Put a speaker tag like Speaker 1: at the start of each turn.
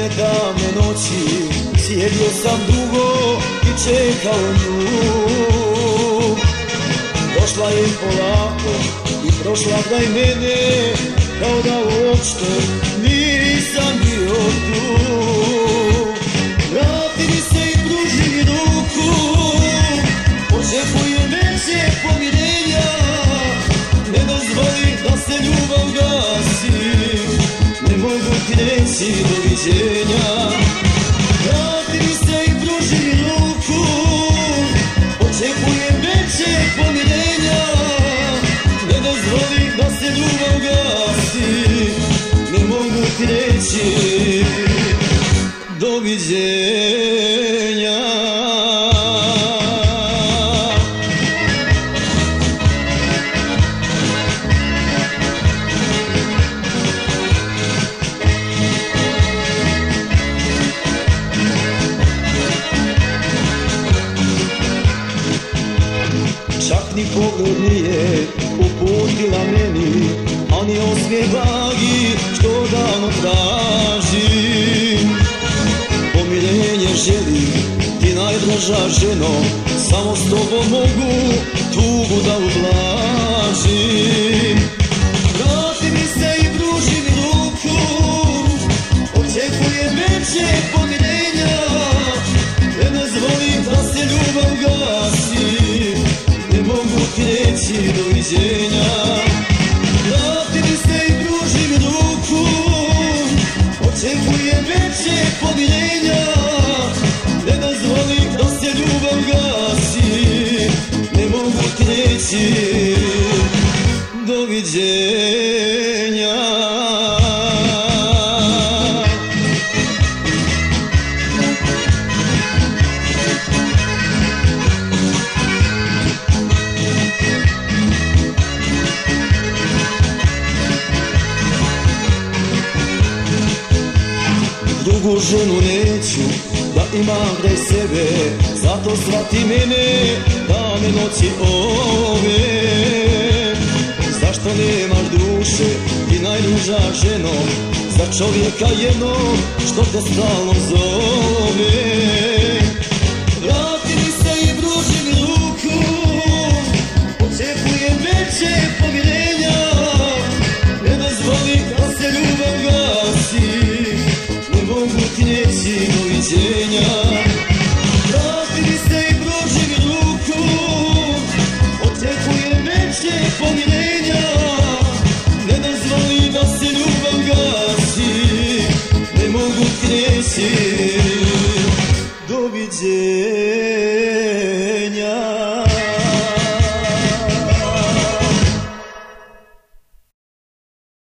Speaker 1: one davne noći sjedio sam dugo i čekao nju. Došla je polako i prošla kraj mene, kao da uopšte nisam bio tu. Vrati mi se i pruži mi ruku, očekujem veće pomirenja. Ne dozvoli da se ljubav gasi, ne mogu ti reći doviđenja. Vrati mi se i pruži mi ruku, očekujem veće pomirenja. Ne dozvoli da se ljubav gasi, ne mogu ti reći doviđenja. Čak ni pogled nije uputila meni, a ni osmijeh blagi što davno tražim. Pomirenje želim ti najdraža ženo, samo s tobom mogu tugu da ublažim. Vrati mi se i pruži mi ruku, očekujem veće pomirenja. Ne dozvolim da se ljubav gasi, ne mogu ti reći doviđenja. Vrati mi se i pruži mi ruku, očekujem veće pomirenja. Ne dozvolim da se ljubav gasi, ne mogu ti reći doviđenja. Drugu ženu neću da imam kraj sebe, zato shvati mene dane noći ove. Zašto nemaš duše ti najluža ženo, za čovjeka jednog što te stalno zove. Vrati mi se i pruži mi ruku, očekujem veće pomirenja. Ne dozvoli da se ljubav gasi, ne mogu ti reći doviđenja. Vrati mi se i pruži mi ruku, očekujem veće pomirenja. Ne dozvoli da se ljubav gasi, ne mogu ti reći doviđenja.